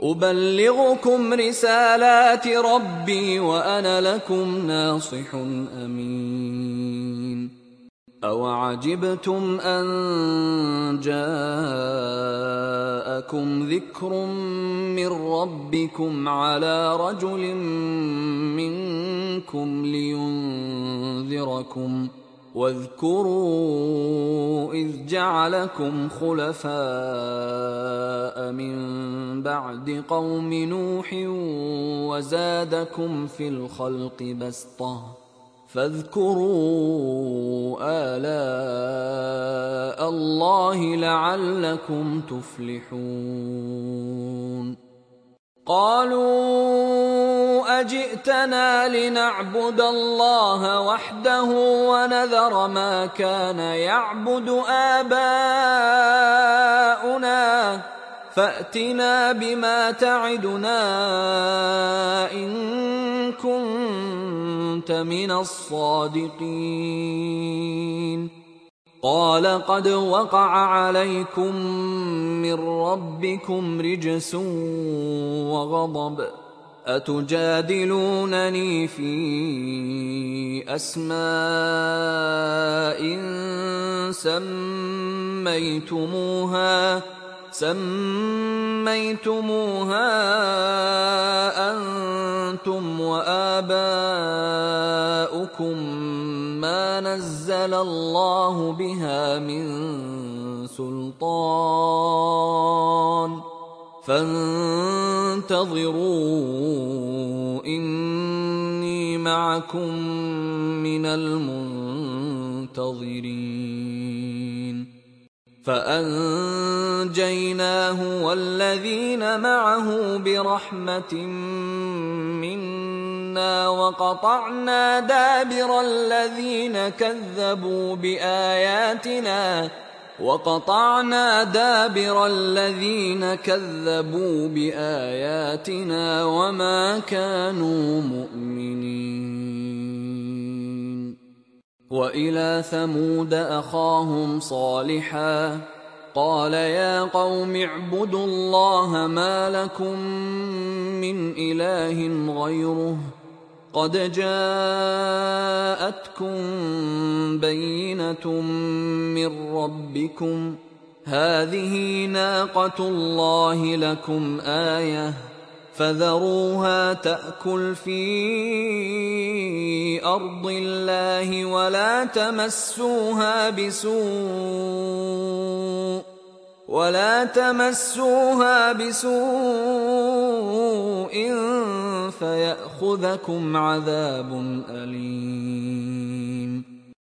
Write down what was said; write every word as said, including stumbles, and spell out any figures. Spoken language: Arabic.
أبلغكم رسالات ربي وأنا لكم ناصح أمين. أوعجبتم أن جاءكم ذكر من ربكم على رجل منكم لينذركم واذكروا إذ جعلكم خلفاء من بعد قوم نوح وزادكم في الخلق بسطة فاذكروا آلاء الله لعلكم تفلحون. قالوا أجئتنا لنعبد الله وحده ونذر ما كان يعبد آباؤنا فأتنا بما تعدنا إن كنت من الصادقين. قال قد وقع عليكم من ربكم رجس وغضب أتجادلونني في أسماء سميتموها سميتموها أنتم وآباؤكم ما نزل الله بها من سلطان فانتظروا إني معكم من المنتظرين. فأنجيناه والذين معه برحمة منا وقطعنا دابر الذين كذبوا بآياتنا وقطعنا دابر الذين كذبوا بآياتنا وما كانوا مؤمنين. وإلى ثمود أخاهم صالحا قال يا قوم اعبدوا الله ما لكم من إله غيره قد جاءتكم بينة من ربكم هذه ناقة الله لكم آية فذروها تأكل في أرض الله ولا تمسوها بسوء ولا تمسوها بسوء فيأخذكم عذاب أليم.